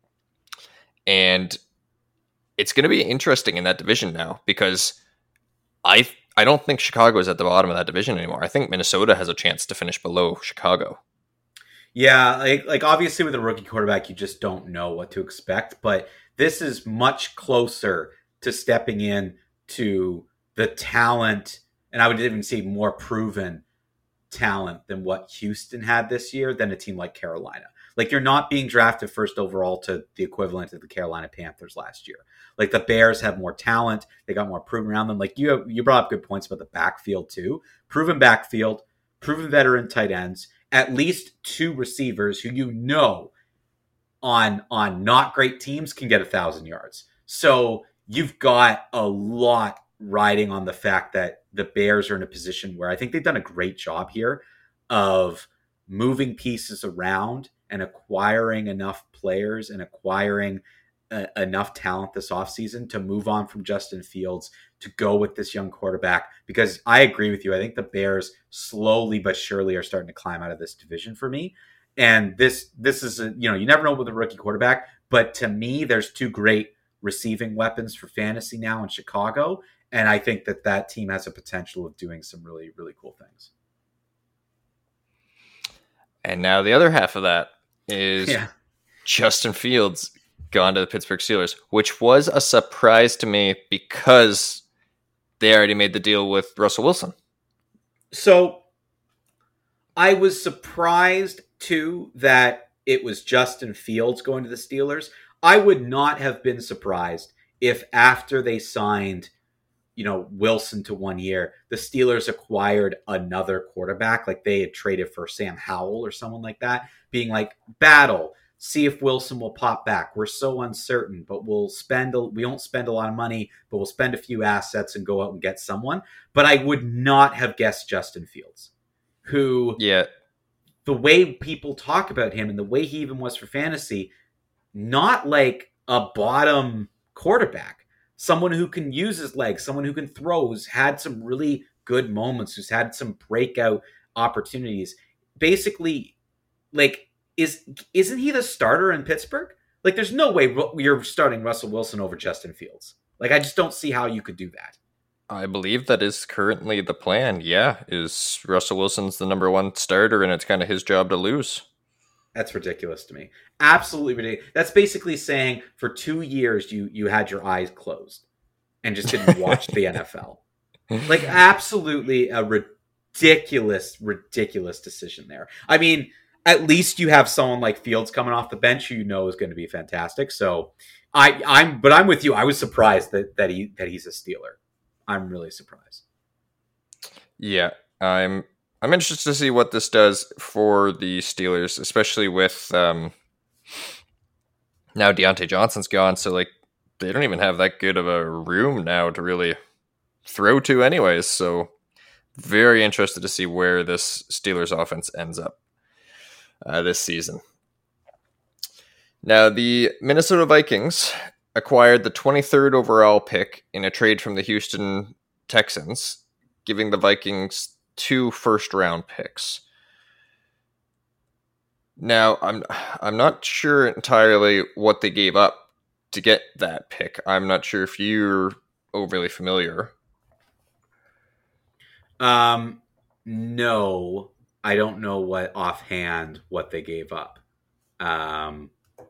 And it's going to be interesting in that division now, because I I don't think Chicago is at the bottom of that division anymore. I think Minnesota has a chance to finish below Chicago.
Yeah, like like obviously with a rookie quarterback, you just don't know what to expect. But this is much closer to stepping in to the talent, and I would even say more proven talent than what Houston had this year than a team like Carolina. Like, you're not being drafted first overall to the equivalent of the Carolina Panthers last year. Like, the Bears have more talent. They got more proven around them. Like, you have, you brought up good points about the backfield too. Proven backfield, proven veteran tight ends, at least two receivers who you know on, on not great teams can get a thousand yards. So you've got a lot riding on the fact that the Bears are in a position where I think they've done a great job here of moving pieces around and acquiring enough players and acquiring uh, enough talent this offseason to move on from Justin Fields to go with this young quarterback. Because I agree with you. I think the Bears slowly but surely are starting to climb out of this division for me. And this this is, a, you know, you never know with a rookie quarterback, but to me, there's two great receiving weapons for fantasy now in Chicago. And I think that that team has a potential of doing some really, really cool things.
And now the other half of that is
yeah.
Justin Fields gone to the Pittsburgh Steelers, which was a surprise to me because they already made the deal with Russell Wilson.
So I was surprised too that it was Justin Fields going to the Steelers, I would not have been surprised if after they signed, you know, Wilson to one year, the Steelers acquired another quarterback, like they had traded for Sam Howell or someone like that, being like, battle, see if Wilson will pop back. We're so uncertain, but we'll spend, a, we won't spend a lot of money, but we'll spend a few assets and go out and get someone. But I would not have guessed Justin Fields, who,
Yeah.
the way people talk about him and the way he even was for fantasy, not like a bottom quarterback, someone who can use his legs, someone who can throw, who's had some really good moments, who's had some breakout opportunities. Basically, like, is isn't he the starter in Pittsburgh? Like, there's no way you're starting Russell Wilson over Justin Fields. Like, I just don't see how you could do that.
I believe that is currently the plan. Yeah, is Russell Wilson's the number one starter, and it's kind of his job to lose.
That's ridiculous to me. Absolutely ridiculous. That's basically saying for two years you you had your eyes closed and just didn't watch the N F L. Like, absolutely a ridiculous, ridiculous decision there. I mean, at least you have someone like Fields coming off the bench who you know is going to be fantastic. So I, I'm, but I'm with you. I was surprised that that he that he's a Steeler. I'm really surprised.
Yeah, I'm. I'm interested to see what this does for the Steelers, especially with um, now Deontay Johnson's gone, so like they don't even have that good of a room now to really throw to, anyways. So very interested to see where this Steelers offense ends up uh, this season. Now, the Minnesota Vikings acquired the twenty-third overall pick in a trade from the Houston Texans, giving the Vikings two first-round picks. Now, I'm I'm not sure entirely what they gave up to get that pick. I'm not sure if you're overly familiar.
Um, no, I don't know what offhand what they gave up. Um,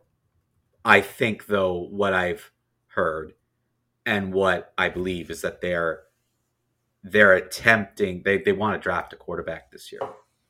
I think though what I've heard and what I believe is that they're they're attempting they, they want to draft a quarterback this year.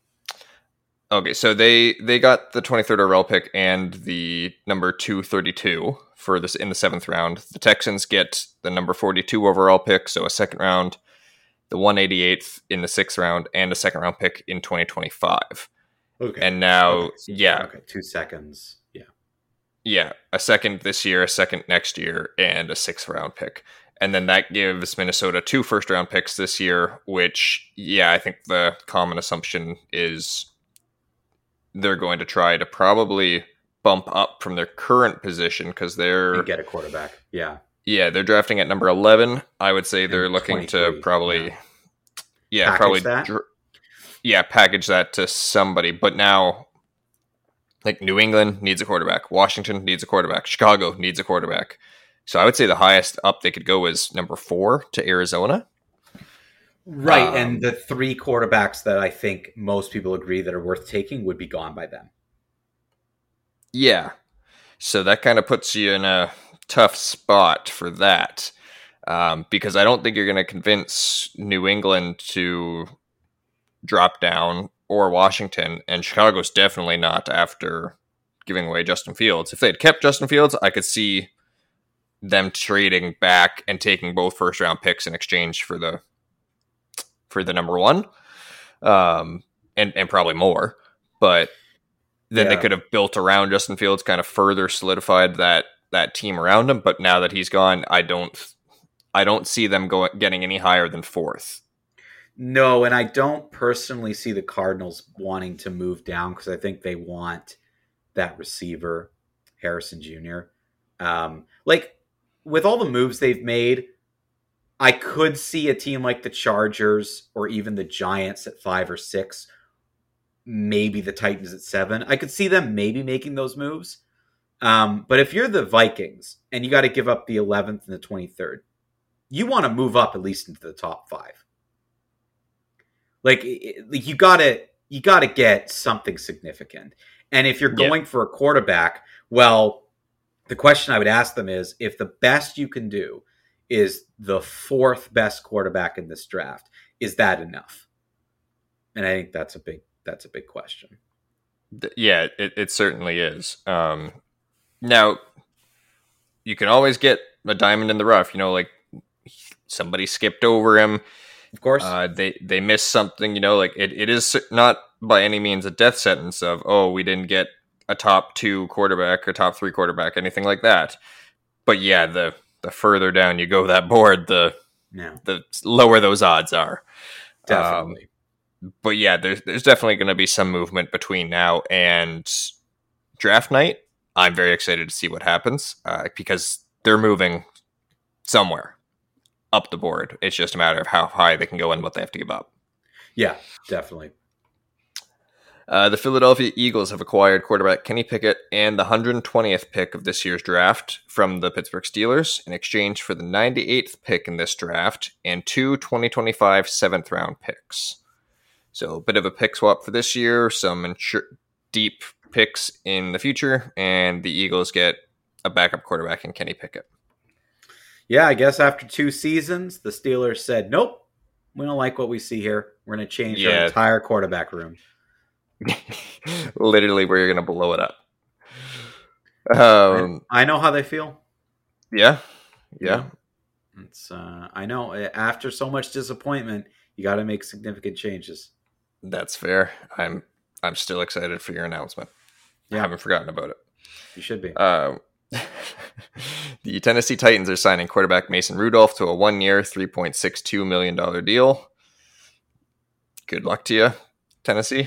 Okay, so they they got the twenty-third overall pick and the number two thirty-two for this in the seventh round. The Texans get the number forty-two overall pick, so a second round, the one eighty-eighth in the sixth round, and a second round pick in twenty twenty-five.
Okay.
And now,
okay.
yeah.
Okay, two seconds. Yeah.
Yeah, a second this year, a second next year, and a sixth round pick. And then that gives Minnesota two first round picks this year, which, yeah, I think the common assumption is they're going to try to probably bump up from their current position because they're...
And get a quarterback, yeah.
Yeah, they're drafting at number eleven. I would say they're and looking to probably... Yeah, yeah
package
probably...
That?
Dr- yeah, package that to somebody. But now, like, New England needs a quarterback. Washington needs a quarterback. Chicago needs a quarterback. So I would say the highest up they could go is number four to Arizona.
Right,
um,
and the three quarterbacks that I think most people agree that are worth taking would be gone by them.
Yeah, so that kind of puts you in a tough spot for that, um, because I don't think you're going to convince New England to drop down or Washington, and Chicago's definitely not after giving away Justin Fields. If they had kept Justin Fields, I could see them trading back and taking both first round picks in exchange for the for the number one, um, and and probably more. But then yeah. they could have built around Justin Fields, kind of further solidified that that team around him. But now that he's gone, I don't I don't see them going getting any higher than fourth.
No, and I don't personally see the Cardinals wanting to move down because I think they want that receiver, Harrison Junior Um, like, with all the moves they've made, I could see a team like the Chargers or even the Giants at five or six, maybe the Titans at seven. I could see them maybe making those moves. Um, but if you're the Vikings and you got to give up the eleventh and the twenty-third, you want to move up at least into the top five. Like, like you gotta you gotta get something significant. And if you're going yeah. for a quarterback, well, the question I would ask them is, if the best you can do is the fourth best quarterback in this draft, is that enough? And I think that's a big that's a big question.
th- yeah, it, it certainly is. Um, now you can always get a diamond in the rough. You know, like somebody skipped over him.
Of course.
Uh, they they missed something. You know, like it, it is not by any means a death sentence of, oh, we didn't get a top two quarterback or top three quarterback, anything like that. But yeah, the the further down you go that board, the
Yeah,
the lower those odds are.
definitely.
Um, but yeah, there's there's definitely going to be some movement between now and draft night. I'm very excited to see what happens uh, because they're moving somewhere up the board. It's just a matter of how high they can go and what they have to give up.
Yeah, definitely.
Uh, the Philadelphia Eagles have acquired quarterback Kenny Pickett and the one hundred twentieth pick of this year's draft from the Pittsburgh Steelers in exchange for the ninety-eighth pick in this draft and two twenty twenty-five seventh round picks. So a bit of a pick swap for this year, some insur- deep picks in the future, and the Eagles get a backup quarterback in Kenny Pickett.
Yeah, I guess after two seasons, the Steelers said, nope, we don't like what we see here. We're going to change
Yeah.
our entire quarterback room.
Literally where you're going to blow it up. Um,
I know how they feel.
yeah. Yeah.
It's uh, I know after so much disappointment, you got to make significant changes.
That's fair. I'm I'm still excited for your announcement.
Yeah.
I haven't forgotten about it.
You should be.
Uh, the Tennessee Titans are signing quarterback Mason Rudolph to a one-year, three point six two million dollars deal. Good luck to you, Tennessee.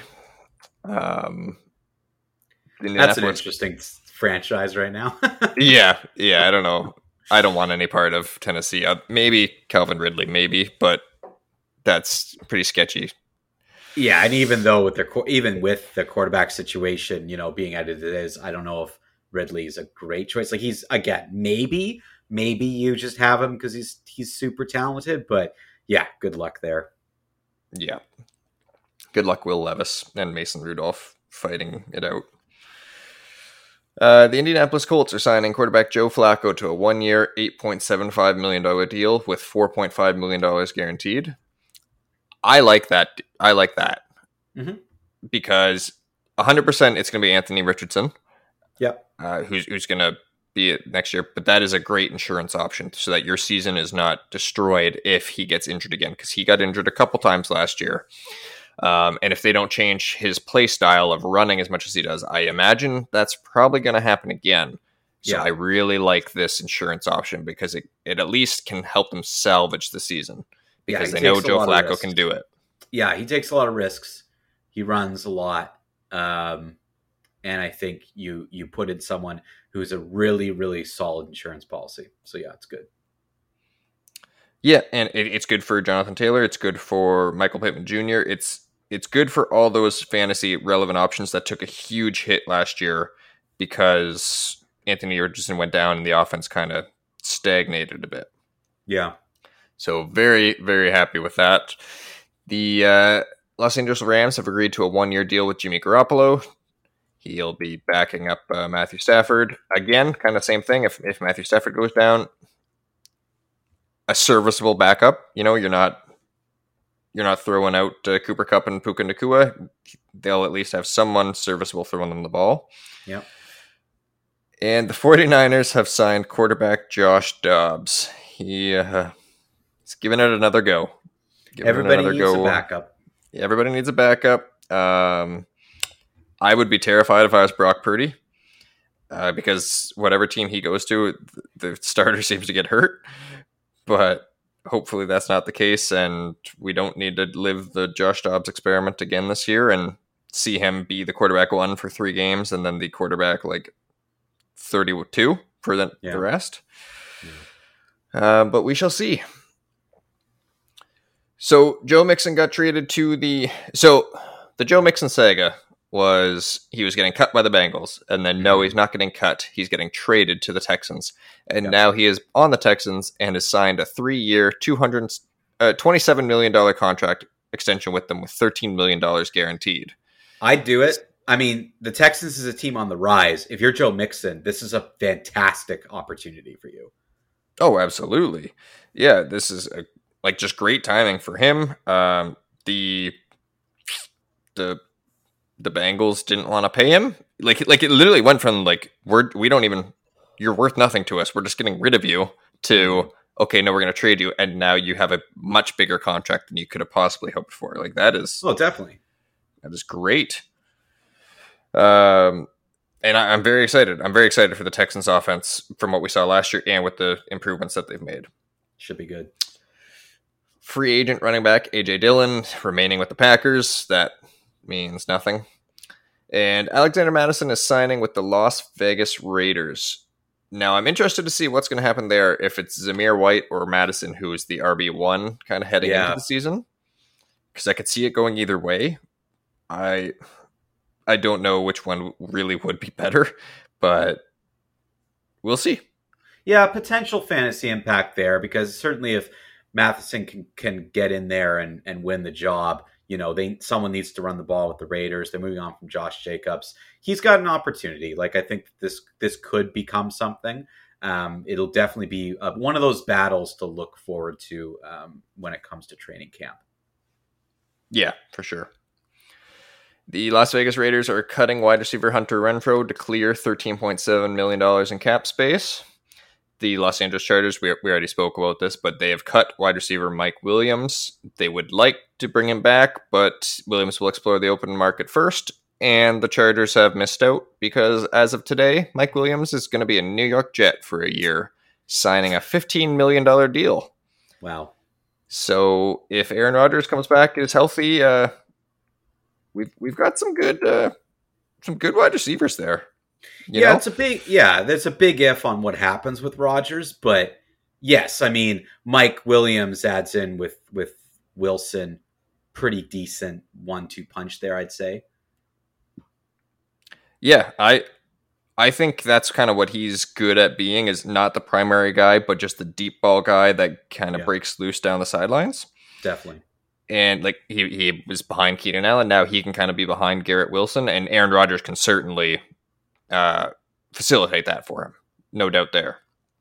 Um,
That's an interesting franchise right now.
yeah, yeah. I don't know. I don't want any part of Tennessee. Uh, maybe Calvin Ridley, maybe, but that's pretty sketchy.
Yeah, and even though with their even with the quarterback situation, you know, being as it is, I don't know if Ridley is a great choice. Like he's again, maybe, maybe you just have him because he's he's super talented. But yeah, good luck there.
Yeah, good luck, Will Levis and Mason Rudolph fighting it out. Uh, the Indianapolis Colts are signing quarterback Joe Flacco to a one-year, eight point seven five million dollars deal with four point five million dollars guaranteed. I like that. I like that
mm-hmm.
because one hundred percent it's going to be Anthony Richardson.
Yep.
Uh, who's who's going to be it next year. But that is a great insurance option so that your season is not destroyed if he gets injured again, because he got injured a couple times last year. Um, and if they don't change his play style of running as much as he does, I imagine that's probably going to happen again. So
yeah.
I really like this insurance option because it, it at least can help them salvage the season because
yeah,
they know Joe Flacco can do it.
Yeah, he takes a lot of risks. He runs a lot. Um, and I think you you put in someone who's a really, really solid insurance policy. So yeah, it's good.
Yeah, and it, it's good for Jonathan Taylor. It's good for Michael Pittman Junior It's it's good for all those fantasy relevant options that took a huge hit last year because Anthony Richardson went down and the offense kind of stagnated a bit.
Yeah.
So very, very happy with that. The uh, Los Angeles Rams have agreed to a one-year deal with Jimmy Garoppolo. He'll be backing up uh, Matthew Stafford. Again, kind of same thing. If, if Matthew Stafford goes down, a serviceable backup. You know, you're not you're not throwing out uh, Cooper Kupp and Puka Nacua. They'll at least have someone serviceable throwing them the ball.
Yeah.
And the 49ers have signed quarterback Josh Dobbs. He uh, he's giving it another go.
Giving Everybody another needs go. a backup.
Everybody needs a backup. Um, I would be terrified if I was Brock Purdy uh, because whatever team he goes to, the starter seems to get hurt. But hopefully that's not the case, and we don't need to live the Josh Dobbs experiment again this year and see him be the quarterback one for three games and then the quarterback like thirty-two for the, yeah. the rest. Yeah. Uh, but we shall see. So Joe Mixon got traded to the... So the Joe Mixon saga was he was getting cut by the Bengals, and then no, he's not getting cut. He's getting traded to the Texans. And yeah. now he is on the Texans and has signed a three-year, two hundred, uh, twenty-seven million dollars contract extension with them with thirteen million dollars guaranteed.
I'd do it. I mean, the Texans is a team on the rise. If you're Joe Mixon, this is a fantastic opportunity for you.
Oh, absolutely. Yeah, this is a, like just great timing for him. Um, the the the Bengals didn't want to pay him. Like, like it literally went from like we're we don't even you're worth nothing to us. We're just getting rid of you to okay, no, we're going to trade you, and now you have a much bigger contract than you could have possibly hoped for. Like that is
oh, definitely
that is great. Um, and I, I'm very excited. I'm very excited for the Texans offense from what we saw last year and with the improvements that they've made.
Should be good.
Free agent running back A J Dillon remaining with the Packers. That means nothing. And Alexander Madison is signing with the Las Vegas Raiders. Now, I'm interested to see what's going to happen there, if it's Zamir White or Madison who is the R B one kind of heading
Yeah.
into the season. Because I could see it going either way. I I don't know which one really would be better, but we'll see.
Yeah, potential fantasy impact there, because certainly if Matheson can, can get in there and, and win the job, you know, they someone needs to run the ball with the Raiders. They're moving on from Josh Jacobs. He's got an opportunity. Like, I think this this could become something. Um, it'll definitely be uh, one of those battles to look forward to um, when it comes to training camp.
Yeah, for sure. The Las Vegas Raiders are cutting wide receiver Hunter Renfrow to clear thirteen point seven million dollars in cap space. The Los Angeles Chargers, we, we already spoke about this, but they have cut wide receiver Mike Williams. They would like to bring him back, but Williams will explore the open market first. And the Chargers have missed out because as of today, Mike Williams is going to be a New York Jet for a year, signing a fifteen million dollars deal.
Wow.
So if Aaron Rodgers comes back and is healthy, uh, we've we've got some good uh, some good wide receivers there. You
yeah,
know?
it's a big yeah. There's a big if on what happens with Rodgers, but yes, I mean Mike Williams adds in with with Wilson, pretty decent one two punch there, I'd say.
Yeah, I I think that's kind of what he's good at being, is not the primary guy, but just the deep ball guy that kind of
Yeah.
breaks loose down the sidelines.
Definitely.
And like he, he was behind Keenan Allen, now he can kind of be behind Garrett Wilson, and Aaron Rodgers can certainly uh, facilitate that for him. No doubt there.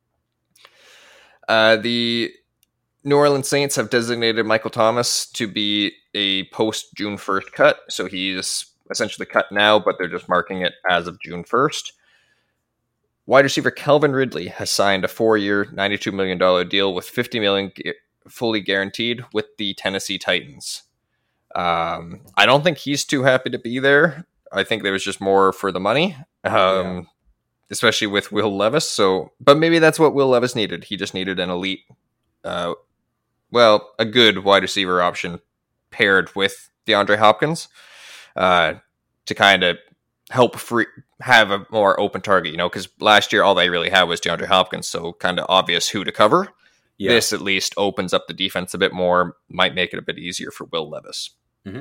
Uh, the New Orleans Saints have designated Michael Thomas to be a post-June first cut, so he's essentially cut now, but they're just marking it as of June first. Wide receiver Calvin Ridley has signed a four-year, ninety-two million dollars deal with fifty million dollars fully guaranteed with the Tennessee Titans. Um, I don't think he's too happy to be there. I think there was just more for the money, um, yeah. especially with Will Levis. So, but maybe that's what Will Levis needed. He just needed an elite, uh, well, a good wide receiver option paired with DeAndre Hopkins uh, to kind of help free have a more open target, you know, because last year all they really had was DeAndre Hopkins, so kind of obvious who to cover. Yeah. This at least opens up the defense a bit more, might make it a bit easier for Will Levis.
Mm-hmm.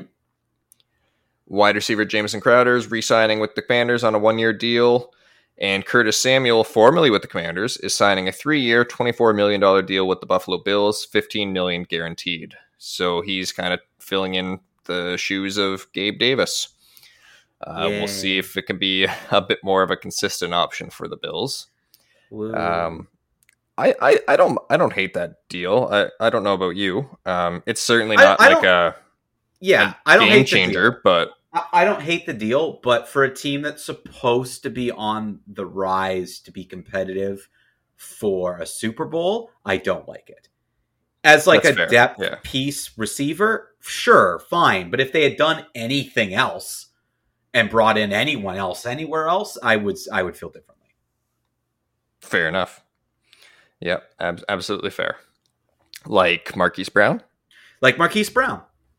Wide receiver Jamison Crowder is re-signing with the Commanders on a one-year deal, and Curtis Samuel, formerly with the Commanders, is signing a three-year, twenty-four million dollars deal with the Buffalo Bills, fifteen million dollars guaranteed. So he's kind of filling in the shoes of Gabe Davis. Uh, we'll see if it can be a bit more of a consistent option for the Bills. Um, I, I, I don't I don't hate that deal. I, I don't know about you. Um, it's certainly not
I, I
like a
yeah
a
I don't
game
hate
changer,
the
but
I, I don't hate the deal. But for a team that's supposed to be on the rise to be competitive for a Super Bowl, I don't like it. As like
That's
a
fair.
depth
Yeah.
piece receiver, sure, fine. But if they had done anything else and brought in anyone else anywhere else, I would I would feel differently.
Fair enough. Yep, ab- absolutely fair. Like Marquise Brown?
Like Marquise Brown.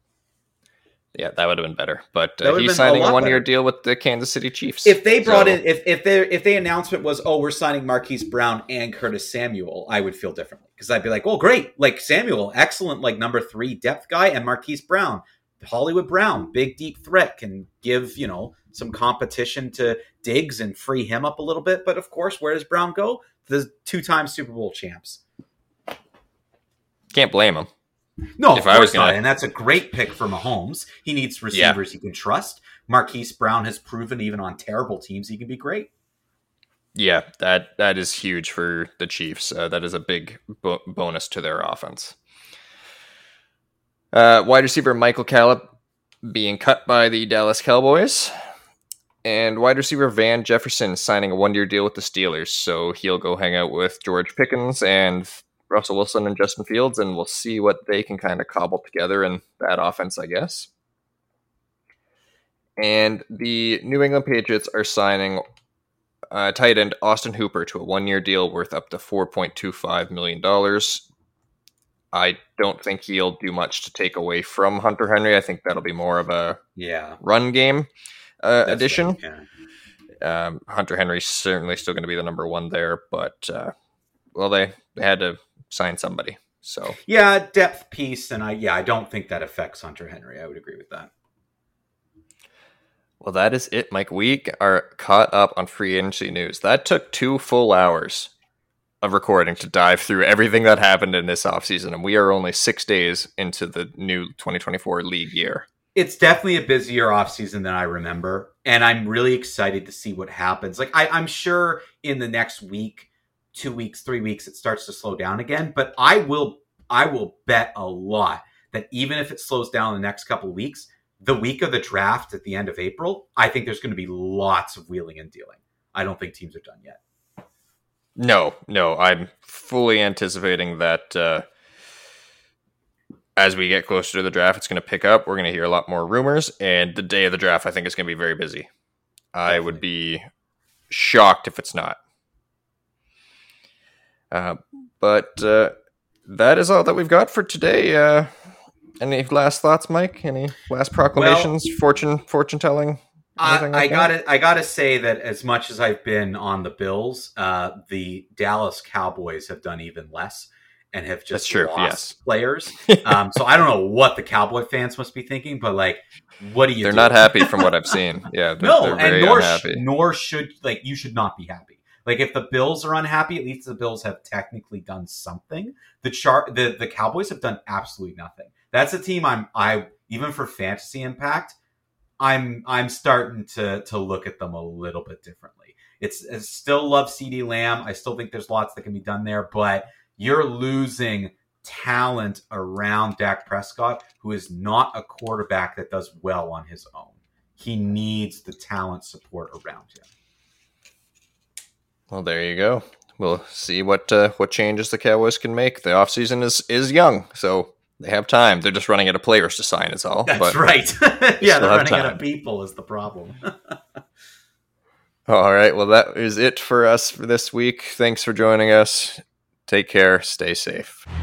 Yeah, that would have been better. But
That
uh,
would've
he's
been a
signing a
lot
one-year
better.
deal with the Kansas City Chiefs.
If they brought
So-
in, if if their if the announcement was, oh, we're signing Marquise Brown and Curtis Samuel, I would feel differently, because I'd be like, well, great, like Samuel, excellent, like number three depth guy, and Marquise Brown, Hollywood Brown, big deep threat, can give you know some competition to Diggs and free him up a little bit. But of course, where does Brown go? The two-time Super Bowl champs.
Can't blame him.
No,
If
of
I was
course not.
gonna-
And that's a great pick for Mahomes. He needs receivers he can trust. Marquise Brown has proven even on terrible teams he can be great.
Yeah, that that is huge for the Chiefs. Uh, that is a big bo- bonus to their offense. Uh, wide receiver Michael Gallup being cut by the Dallas Cowboys. And wide receiver Van Jefferson signing a one-year deal with the Steelers. So he'll go hang out with George Pickens and Russell Wilson and Justin Fields, and we'll see what they can kind of cobble together in that offense, I guess. And the New England Patriots are signing uh, tight end Austin Hooper to a one-year deal worth up to four point two five million dollars. I don't think he'll do much to take away from Hunter Henry. I think that'll be more of a
yeah.
run game uh, addition.
Right, yeah.
Um, Hunter Henry's certainly still going to be the number one there, but uh, well, they, they had to sign somebody. So
yeah, depth piece, and I yeah, I don't think that affects Hunter Henry. I would agree with that.
Well, that is it, Mike. We are caught up on free agency news. That took two full hours of recording to dive through everything that happened in this offseason, and we are only six days into the new twenty twenty-four league year.
It's definitely a busier offseason than I remember, and I'm really excited to see what happens. Like, I, I'm sure in the next week, two weeks, three weeks, it starts to slow down again, but I will I will bet a lot that even if it slows down in the next couple of weeks, the week of the draft at the end of April, I think there's going to be lots of wheeling and dealing. I don't think teams are done yet.
No, no, I'm fully anticipating that uh, as we get closer to the draft, it's going to pick up. We're going to hear a lot more rumors, and the day of the draft, I think, is going to be very busy. I
Definitely.
would be shocked if it's not. Uh, but uh, that is all that we've got for today. Uh, any last thoughts, Mike? Any last proclamations? Well, fortune, fortune telling?
I, like I gotta, I gotta say that as much as I've been on the Bills, uh, the Dallas Cowboys have done even less and have just
That's true,
lost
yes.
players. um, so I don't know what the Cowboy fans must be thinking, but like, what do you?
They're
do?
not happy from what I've seen. Yeah, they're,
no,
they're very
and nor
unhappy.
sh- nor should like you should not be happy. Like if the Bills are unhappy, at least the Bills have technically done something. The chart, the the Cowboys have done absolutely nothing. That's a team I'm I even for fantasy impact. I'm I'm starting to to look at them a little bit differently. It's I still love CeeDee Lamb. I still think there's lots that can be done there, but you're losing talent around Dak Prescott, who is not a quarterback that does well on his own. He needs the talent support around him.
Well, there you go. We'll see what uh, what changes the Cowboys can make. The offseason is is young, so they have time. They're just running out of players to sign is all.
That's
but
right. yeah, they're running
time.
out of people is the problem.
All right. Well, that is it for us for this week. Thanks for joining us. Take care. Stay safe.